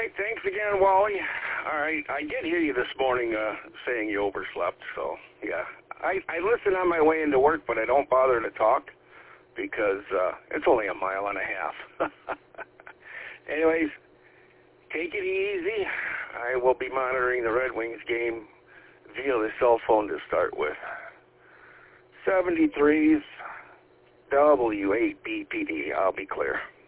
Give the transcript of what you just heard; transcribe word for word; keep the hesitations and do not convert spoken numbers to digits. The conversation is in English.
right, thanks again, Wally. All right, I did hear you this morning uh, saying you overslept, so, yeah. I, I listen on my way into work, but I don't bother to talk because uh, it's only a mile and a half. Anyways, take it easy. I will be monitoring the Red Wings game via the cell phone to start with. seventy-threes, W eight B P D, I'll be clear.